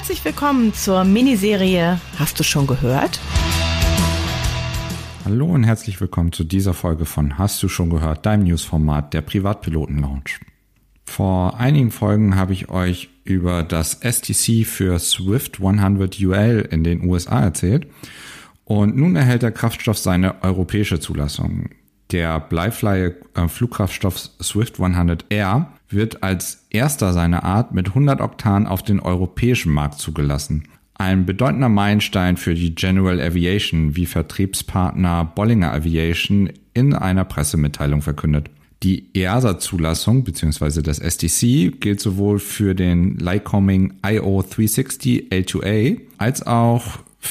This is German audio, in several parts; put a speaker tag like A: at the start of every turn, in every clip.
A: Herzlich willkommen zur Miniserie Hast du schon gehört?
B: Hallo und herzlich willkommen zu dieser Folge von Hast du schon gehört, deinem Newsformat der Privatpiloten-Lounge. Vor einigen Folgen habe ich euch über das STC für Swift 100 UL in den USA erzählt und nun erhält der Kraftstoff seine europäische Zulassung. Der bleifreie Flugkraftstoff Swift 100R wird als erster seiner Art mit 100 Oktan auf den europäischen Markt zugelassen. Ein bedeutender Meilenstein für die General Aviation, wie Vertriebspartner Bollinger Aviation in einer Pressemitteilung verkündet. Die EASA-Zulassung bzw. das STC gilt sowohl für den Lycoming IO360 L2A als auch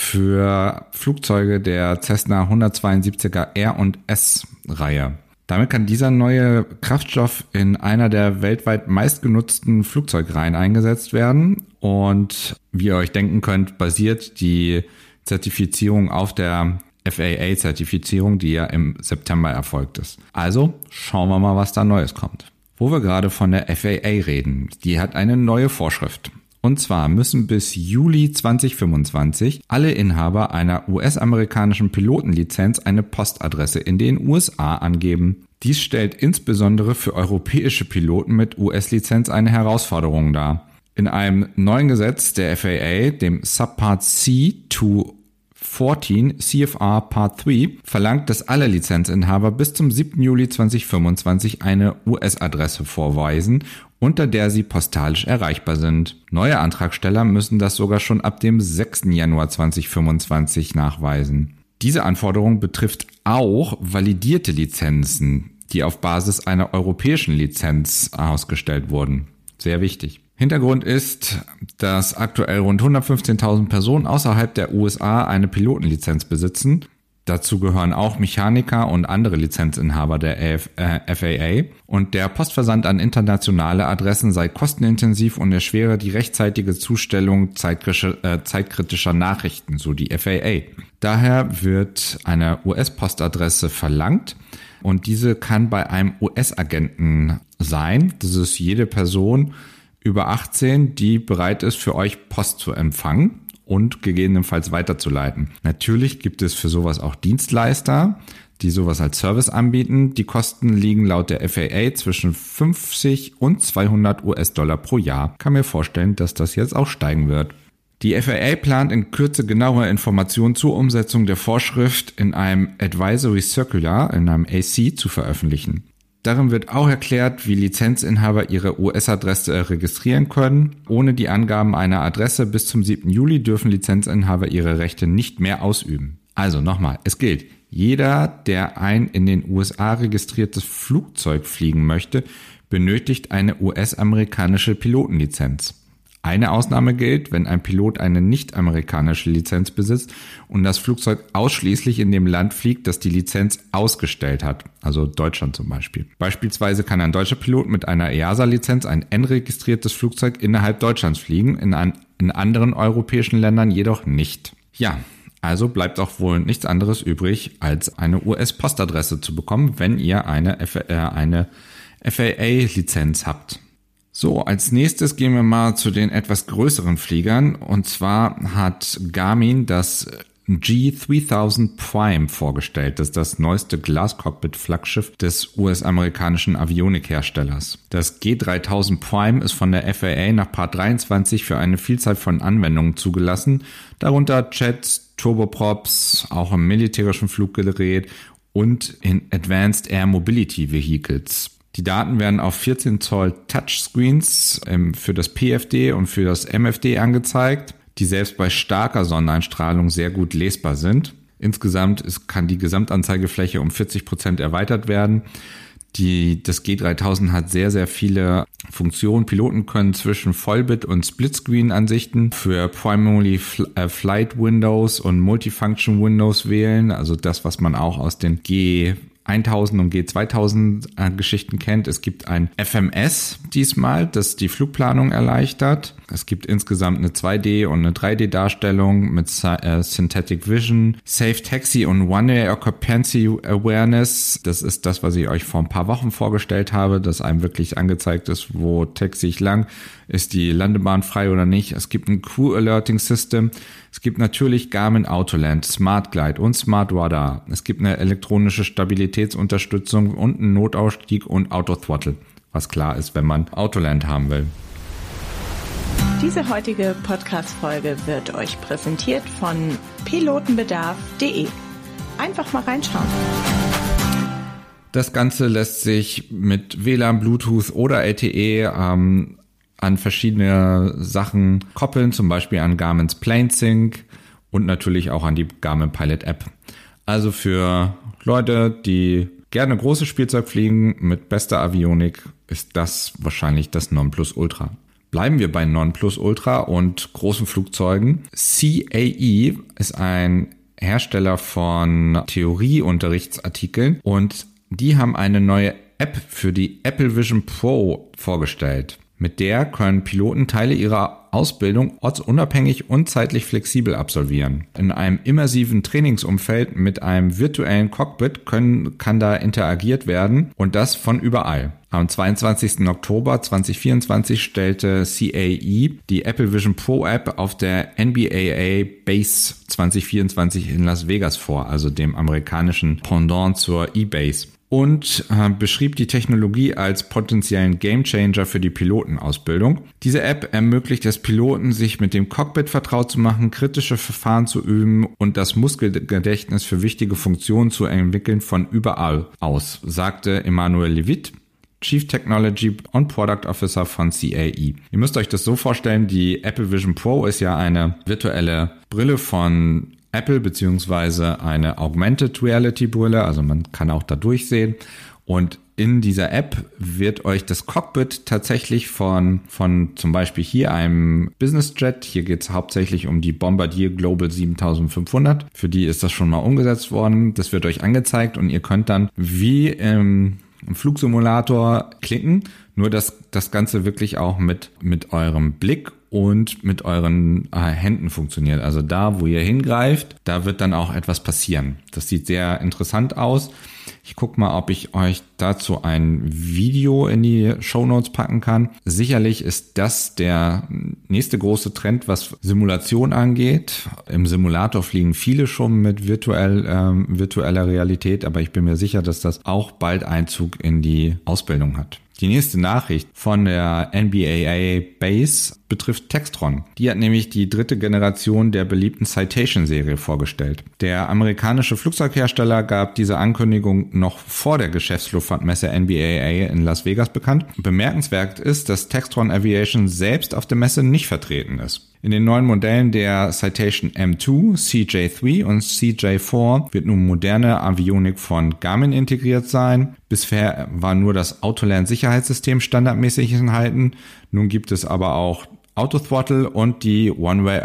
B: für Flugzeuge der Cessna 172er R und S-Reihe. Damit kann dieser neue Kraftstoff in einer der weltweit meistgenutzten Flugzeugreihen eingesetzt werden. Und wie ihr euch denken könnt, basiert die Zertifizierung auf der FAA-Zertifizierung, die ja im September erfolgt ist. Also schauen wir mal, was da Neues kommt. Wo wir gerade von der FAA reden, die hat eine neue Vorschrift. Und zwar müssen bis Juli 2025 alle Inhaber einer US-amerikanischen Pilotenlizenz eine Postadresse in den USA angeben. Dies stellt insbesondere für europäische Piloten mit US-Lizenz eine Herausforderung dar. In einem neuen Gesetz der FAA, dem Subpart C to 14 CFR Part 3, verlangt, dass alle Lizenzinhaber bis zum 7. Juli 2025 eine US-Adresse vorweisen, unter der sie postalisch erreichbar sind. Neue Antragsteller müssen das sogar schon ab dem 6. Januar 2025 nachweisen. Diese Anforderung betrifft auch validierte Lizenzen, die auf Basis einer europäischen Lizenz ausgestellt wurden. Sehr wichtig. Hintergrund ist, dass aktuell rund 115.000 Personen außerhalb der USA eine Pilotenlizenz besitzen. Dazu gehören auch Mechaniker und andere Lizenzinhaber der FAA. Und der Postversand an internationale Adressen sei kostenintensiv und erschwere die rechtzeitige Zustellung zeitkritischer Nachrichten, so die FAA. Daher wird eine US-Postadresse verlangt und diese kann bei einem US-Agenten sein. Das ist jede Person über 18, die bereit ist, für euch Post zu empfangen und gegebenenfalls weiterzuleiten. Natürlich gibt es für sowas auch Dienstleister, die sowas als Service anbieten. Die Kosten liegen laut der FAA zwischen 50 und 200 US-Dollar pro Jahr. Kann mir vorstellen, dass das jetzt auch steigen wird. Die FAA plant in Kürze genauere Informationen zur Umsetzung der Vorschrift in einem Advisory Circular, in einem AC, zu veröffentlichen. Darin wird auch erklärt, wie Lizenzinhaber ihre US-Adresse registrieren können. Ohne die Angaben einer Adresse bis zum 7. Juli dürfen Lizenzinhaber ihre Rechte nicht mehr ausüben. Also nochmal, es gilt, jeder, der ein in den USA registriertes Flugzeug fliegen möchte, benötigt eine US-amerikanische Pilotenlizenz. Eine Ausnahme gilt, wenn ein Pilot eine nicht-amerikanische Lizenz besitzt und das Flugzeug ausschließlich in dem Land fliegt, das die Lizenz ausgestellt hat, also Deutschland zum Beispiel. Beispielsweise kann ein deutscher Pilot mit einer EASA-Lizenz ein N-registriertes Flugzeug innerhalb Deutschlands fliegen, in anderen europäischen Ländern jedoch nicht. Ja, also bleibt auch wohl nichts anderes übrig, als eine US-Postadresse zu bekommen, wenn ihr eine FAA-Lizenz habt. So, als nächstes gehen wir mal zu den etwas größeren Fliegern. Und zwar hat Garmin das G3000 Prime vorgestellt. Das ist das neueste Glascockpit-Flaggschiff des US-amerikanischen Avionikherstellers. Das G3000 Prime ist von der FAA nach Part 23 für eine Vielzahl von Anwendungen zugelassen, darunter Jets, Turboprops, auch im militärischen Fluggerät und in Advanced Air Mobility Vehicles. Die Daten werden auf 14 Zoll Touchscreens für das PFD und für das MFD angezeigt, die selbst bei starker Sonneneinstrahlung sehr gut lesbar sind. Insgesamt kann die Gesamtanzeigefläche um 40% erweitert werden. Das G3000 hat sehr, sehr viele Funktionen. Piloten können zwischen Vollbit- und Splitscreen-Ansichten für Primary Flight Windows und Multifunction Windows wählen, also das, was man auch aus den G G1000 und G2000 Geschichten kennt. Es gibt ein FMS diesmal, das die Flugplanung erleichtert. Es gibt insgesamt eine 2D- und eine 3D-Darstellung mit Synthetic Vision, Safe Taxi und One-Way Occupancy Awareness. Das ist das, was ich euch vor ein paar Wochen vorgestellt habe, dass einem wirklich angezeigt ist, wo taxi ich lang, ist die Landebahn frei oder nicht. Es gibt ein Crew Alerting System. Es gibt natürlich Garmin Autoland, Smart Glide und Smart Radar. Es gibt eine elektronische Stabilitätsunterstützung und einen Notausstieg und Auto Throttle, was klar ist, wenn man Autoland haben will.
A: Diese heutige Podcast-Folge wird euch präsentiert von pilotenbedarf.de. Einfach mal reinschauen.
B: Das Ganze lässt sich mit WLAN, Bluetooth oder LTE an verschiedene Sachen koppeln, zum Beispiel an Garmin's PlaneSync und natürlich auch an die Garmin Pilot App. Also für Leute, die gerne großes Spielzeug fliegen mit bester Avionik, ist das wahrscheinlich das Nonplusultra. Bleiben wir bei Nonplusultra und großen Flugzeugen. CAE ist ein Hersteller von Theorieunterrichtsartikeln und die haben eine neue App für die Apple Vision Pro vorgestellt. Mit der können Piloten Teile ihrer Ausbildung ortsunabhängig und zeitlich flexibel absolvieren. In einem immersiven Trainingsumfeld mit einem virtuellen Cockpit kann da interagiert werden und das von überall. Am 22. Oktober 2024 stellte CAE die Apple Vision Pro App auf der NBAA Base 2024 in Las Vegas vor, also dem amerikanischen Pendant zur eBase. Und beschrieb die Technologie als potenziellen Gamechanger für die Pilotenausbildung. Diese App ermöglicht es Piloten, sich mit dem Cockpit vertraut zu machen, kritische Verfahren zu üben und das Muskelgedächtnis für wichtige Funktionen zu entwickeln von überall aus, sagte Emmanuel Levitt, Chief Technology and Product Officer von CAE. Ihr müsst euch das so vorstellen, die Apple Vision Pro ist ja eine virtuelle Brille von Apple beziehungsweise eine Augmented Reality Brille, also man kann auch da durchsehen und in dieser App wird euch das Cockpit tatsächlich von zum Beispiel hier einem Business Jet, hier geht es hauptsächlich um die Bombardier Global 7500, für die ist das schon mal umgesetzt worden, das wird euch angezeigt und ihr könnt dann wie im Flugsimulator klicken, nur dass das Ganze wirklich auch mit eurem Blick und mit euren Händen funktioniert. Also da, wo ihr hingreift, da wird dann auch etwas passieren. Das sieht sehr interessant aus. Ich gucke mal, ob ich euch dazu ein Video in die Shownotes packen kann. Sicherlich ist das der nächste große Trend, was Simulation angeht. Im Simulator fliegen viele schon mit virtueller Realität, aber ich bin mir sicher, dass das auch bald Einzug in die Ausbildung hat. Die nächste Nachricht von der NBAA Base betrifft Textron. Die hat nämlich die 3. Generation der beliebten Citation-Serie vorgestellt. Der amerikanische Flugzeughersteller gab diese Ankündigung noch vor der Geschäftsluftfahrtmesse NBAA in Las Vegas bekannt. Bemerkenswert ist, dass Textron Aviation selbst auf der Messe nicht vertreten ist. In den neuen Modellen der Citation M2, CJ3 und CJ4 wird nun moderne Avionik von Garmin integriert sein. Bisher war nur das Autoland-Sicherheitssystem standardmäßig enthalten. Nun gibt es aber auch Auto Throttle und die One-Way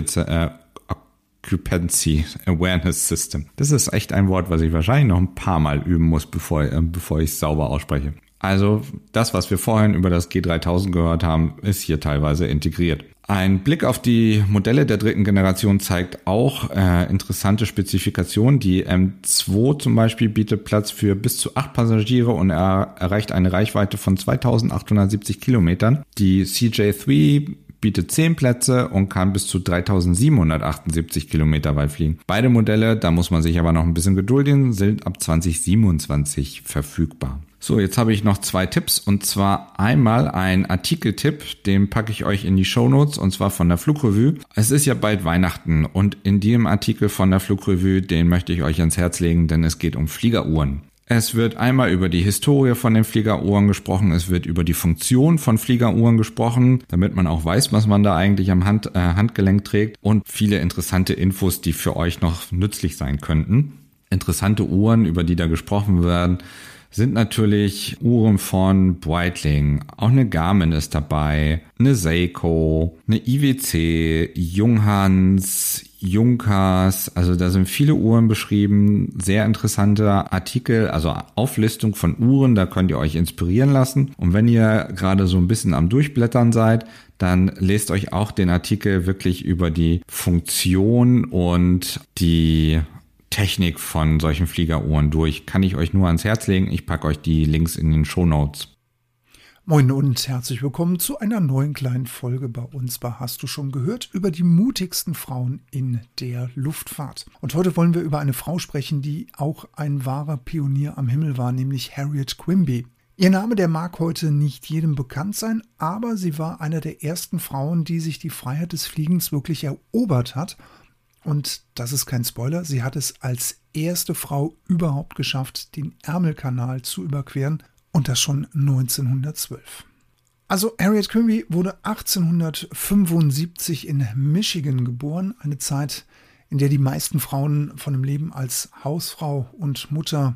B: Occupancy Awareness System. Das ist echt ein Wort, was ich wahrscheinlich noch ein paar Mal üben muss, bevor ich es sauber ausspreche. Also das, was wir vorhin über das G3000 gehört haben, ist hier teilweise integriert. Ein Blick auf die Modelle der 3. Generation zeigt auch interessante Spezifikationen. Die M2 zum Beispiel bietet Platz für bis zu 8 Passagiere und erreicht eine Reichweite von 2870 Kilometern. Die CJ3 bietet 10 Plätze und kann bis zu 3778 Kilometer weit fliegen. Beide Modelle, da muss man sich aber noch ein bisschen gedulden, sind ab 2027 verfügbar. So, jetzt habe ich noch 2 Tipps und zwar einmal ein Artikeltipp, den packe ich euch in die Shownotes und zwar von der Flugrevue. Es ist ja bald Weihnachten und in dem Artikel von der Flugrevue, den möchte ich euch ans Herz legen, denn es geht um Fliegeruhren. Es wird einmal über die Historie von den Fliegeruhren gesprochen, es wird über die Funktion von Fliegeruhren gesprochen, damit man auch weiß, was man da eigentlich am Handgelenk trägt und viele interessante Infos, die für euch noch nützlich sein könnten. Interessante Uhren, über die da gesprochen werden, sind natürlich Uhren von Breitling. Auch eine Garmin ist dabei, eine Seiko, eine IWC, Junghans, Junkers, also da sind viele Uhren beschrieben, sehr interessante Artikel, also Auflistung von Uhren, da könnt ihr euch inspirieren lassen. Und wenn ihr gerade so ein bisschen am Durchblättern seid, dann lest euch auch den Artikel wirklich über die Funktion und die Technik von solchen Fliegeruhren durch. Kann ich euch nur ans Herz legen. Ich packe euch die Links in den Shownotes.
C: Moin und herzlich willkommen zu einer neuen kleinen Folge bei uns bei Hast du schon gehört über die mutigsten Frauen in der Luftfahrt. Und heute wollen wir über eine Frau sprechen, die auch ein wahrer Pionier am Himmel war, nämlich Harriet Quimby. Ihr Name, der mag heute nicht jedem bekannt sein, aber sie war eine der ersten Frauen, die sich die Freiheit des Fliegens wirklich erobert hat. Und das ist kein Spoiler, sie hat es als erste Frau überhaupt geschafft, den Ärmelkanal zu überqueren. Und das schon 1912. Also Harriet Quimby wurde 1875 in Michigan geboren. Eine Zeit, in der die meisten Frauen von dem Leben als Hausfrau und Mutter,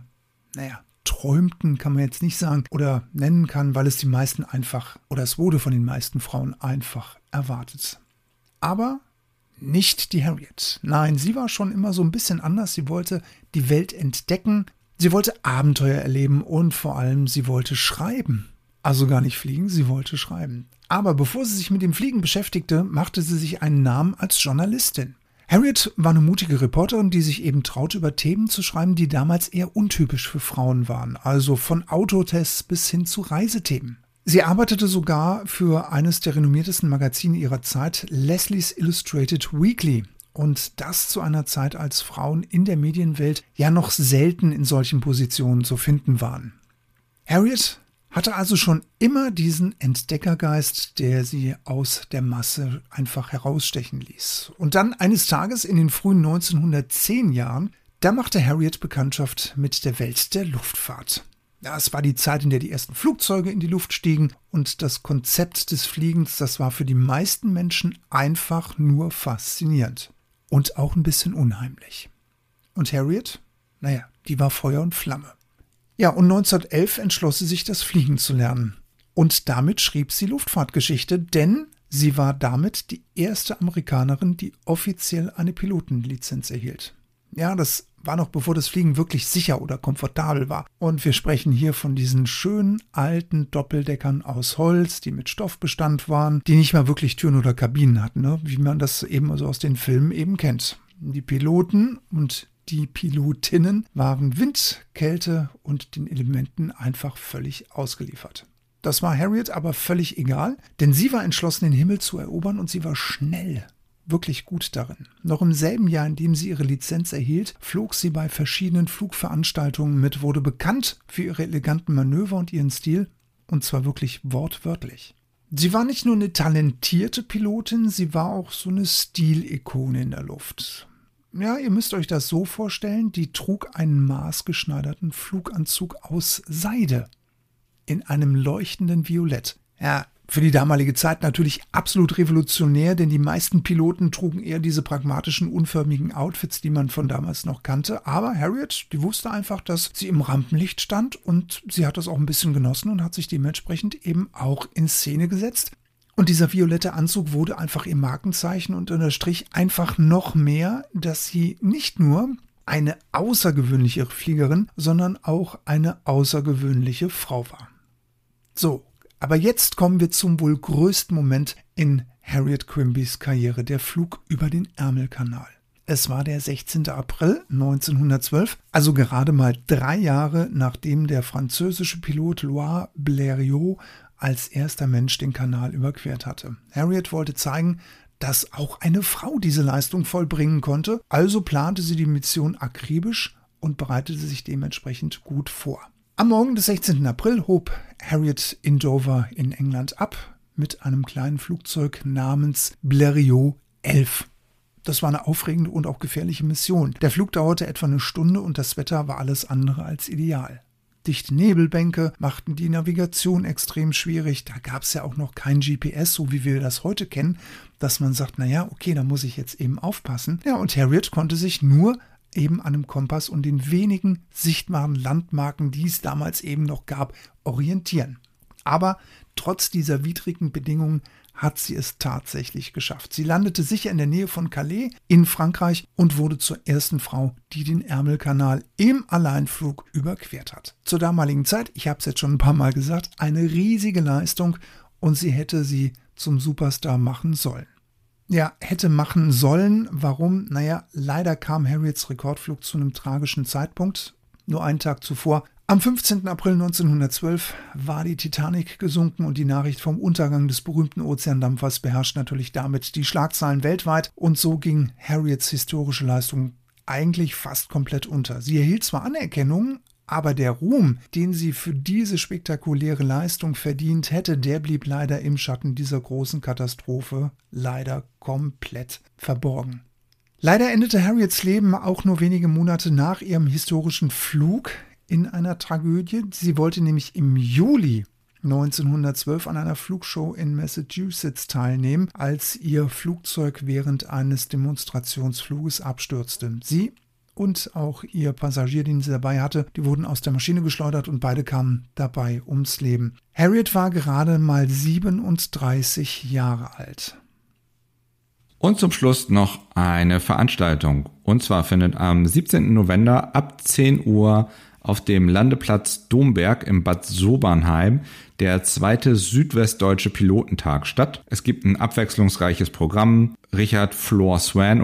C: träumten, kann man jetzt nicht sagen oder nennen kann, weil es die meisten einfach, oder es wurde von den meisten Frauen einfach erwartet. Aber nicht die Harriet. Nein, sie war schon immer so ein bisschen anders. Sie wollte die Welt entdecken. Sie wollte Abenteuer erleben und vor allem, sie wollte schreiben. Also gar nicht fliegen, sie wollte schreiben. Aber bevor sie sich mit dem Fliegen beschäftigte, machte sie sich einen Namen als Journalistin. Harriet war eine mutige Reporterin, die sich eben traute, über Themen zu schreiben, die damals eher untypisch für Frauen waren. Also von Autotests bis hin zu Reisethemen. Sie arbeitete sogar für eines der renommiertesten Magazine ihrer Zeit, Leslie's Illustrated Weekly. Und das zu einer Zeit, als Frauen in der Medienwelt ja noch selten in solchen Positionen zu finden waren. Harriet hatte also schon immer diesen Entdeckergeist, der sie aus der Masse einfach herausstechen ließ. Und dann eines Tages in den frühen 1910 Jahren, da machte Harriet Bekanntschaft mit der Welt der Luftfahrt. Ja, es war die Zeit, in der die ersten Flugzeuge in die Luft stiegen und das Konzept des Fliegens, das war für die meisten Menschen einfach nur faszinierend. Und auch ein bisschen unheimlich. Und Harriet? Die war Feuer und Flamme. Ja, und 1911 entschloss sie sich, das Fliegen zu lernen. Und damit schrieb sie Luftfahrtgeschichte, denn sie war damit die erste Amerikanerin, die offiziell eine Pilotenlizenz erhielt. Ja, das war noch bevor das Fliegen wirklich sicher oder komfortabel war. Und wir sprechen hier von diesen schönen alten Doppeldeckern aus Holz, die mit Stoffbestand waren, die nicht mal wirklich Türen oder Kabinen hatten, ne? Wie man das eben also aus den Filmen eben kennt. Die Piloten und die Pilotinnen waren Wind, Kälte und den Elementen einfach völlig ausgeliefert. Das war Harriet aber völlig egal, denn sie war entschlossen, den Himmel zu erobern und sie war schnell. Wirklich gut darin. Noch im selben Jahr, in dem sie ihre Lizenz erhielt, flog sie bei verschiedenen Flugveranstaltungen mit, wurde bekannt für ihre eleganten Manöver und ihren Stil, und zwar wirklich wortwörtlich. Sie war nicht nur eine talentierte Pilotin, sie war auch so eine Stilikone in der Luft. Ja, ihr müsst euch das so vorstellen, die trug einen maßgeschneiderten Fluganzug aus Seide in einem leuchtenden Violett. Ja, für die damalige Zeit natürlich absolut revolutionär, denn die meisten Piloten trugen eher diese pragmatischen, unförmigen Outfits, die man von damals noch kannte. Aber Harriet, die wusste einfach, dass sie im Rampenlicht stand und sie hat das auch ein bisschen genossen und hat sich dementsprechend eben auch in Szene gesetzt. Und dieser violette Anzug wurde einfach ihr Markenzeichen und unterstrich einfach noch mehr, dass sie nicht nur eine außergewöhnliche Fliegerin, sondern auch eine außergewöhnliche Frau war. So. Aber jetzt kommen wir zum wohl größten Moment in Harriet Quimbys Karriere, der Flug über den Ärmelkanal. Es war der 16. April 1912, also gerade mal 3 Jahre, nachdem der französische Pilot Louis Blériot als erster Mensch den Kanal überquert hatte. Harriet wollte zeigen, dass auch eine Frau diese Leistung vollbringen konnte, also plante sie die Mission akribisch und bereitete sich dementsprechend gut vor. Am Morgen des 16. April hob Harriet in Dover in England ab mit einem kleinen Flugzeug namens Blériot 11. Das war eine aufregende und auch gefährliche Mission. Der Flug dauerte etwa eine Stunde und das Wetter war alles andere als ideal. Dichte Nebelbänke machten die Navigation extrem schwierig. Da gab es ja auch noch kein GPS, so wie wir das heute kennen, dass man sagt, naja, okay, da muss ich jetzt eben aufpassen. Ja, und Harriet konnte sich nur eben an einem Kompass und den wenigen sichtbaren Landmarken, die es damals eben noch gab, orientieren. Aber trotz dieser widrigen Bedingungen hat sie es tatsächlich geschafft. Sie landete sicher in der Nähe von Calais in Frankreich und wurde zur ersten Frau, die den Ärmelkanal im Alleinflug überquert hat. Zur damaligen Zeit, ich habe es jetzt schon ein paar Mal gesagt, eine riesige Leistung und sie hätte sie zum Superstar machen sollen. Ja, hätte machen sollen. Warum? Naja, leider kam Harriets Rekordflug zu einem tragischen Zeitpunkt. Nur einen Tag zuvor, am 15. April 1912, war die Titanic gesunken und die Nachricht vom Untergang des berühmten Ozeandampfers beherrscht natürlich damit die Schlagzeilen weltweit. Und so ging Harriets historische Leistung eigentlich fast komplett unter. Sie erhielt zwar Anerkennung, aber der Ruhm, den sie für diese spektakuläre Leistung verdient hätte, der blieb leider im Schatten dieser großen Katastrophe leider komplett verborgen. Leider endete Harriets Leben auch nur wenige Monate nach ihrem historischen Flug in einer Tragödie. Sie wollte nämlich im Juli 1912 an einer Flugshow in Massachusetts teilnehmen, als ihr Flugzeug während eines Demonstrationsfluges abstürzte. Sie und auch ihr Passagier, den sie dabei hatte, die wurden aus der Maschine geschleudert und beide kamen dabei ums Leben. Harriet war gerade mal 37 Jahre alt.
B: Und zum Schluss noch eine Veranstaltung. Und zwar findet am 17. November ab 10 Uhr auf dem Landeplatz Domberg im Bad Sobernheim der 2. Südwestdeutsche Pilotentag statt. Es gibt ein abwechslungsreiches Programm. Richard Floor Swan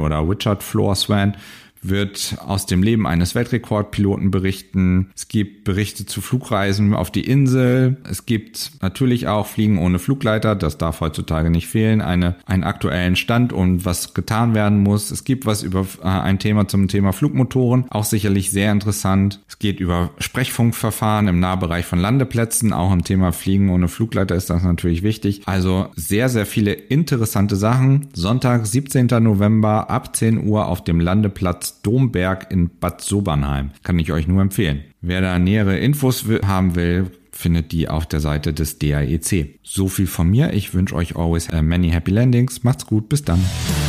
B: wird aus dem Leben eines Weltrekordpiloten berichten. Es gibt Berichte zu Flugreisen auf die Insel. Es gibt natürlich auch Fliegen ohne Flugleiter, das darf heutzutage nicht fehlen, einen aktuellen Stand und was getan werden muss. Es gibt was über ein Thema zum Thema Flugmotoren, auch sicherlich sehr interessant. Es geht über Sprechfunkverfahren im Nahbereich von Landeplätzen, auch im Thema Fliegen ohne Flugleiter ist das natürlich wichtig. Also sehr, sehr viele interessante Sachen. Sonntag, 17. November ab 10 Uhr auf dem Landeplatz Domberg in Bad Sobernheim. Kann ich euch nur empfehlen. Wer da nähere Infos haben will, findet die auf der Seite des DAEC. So viel von mir. Ich wünsche euch always many happy landings. Macht's gut. Bis dann.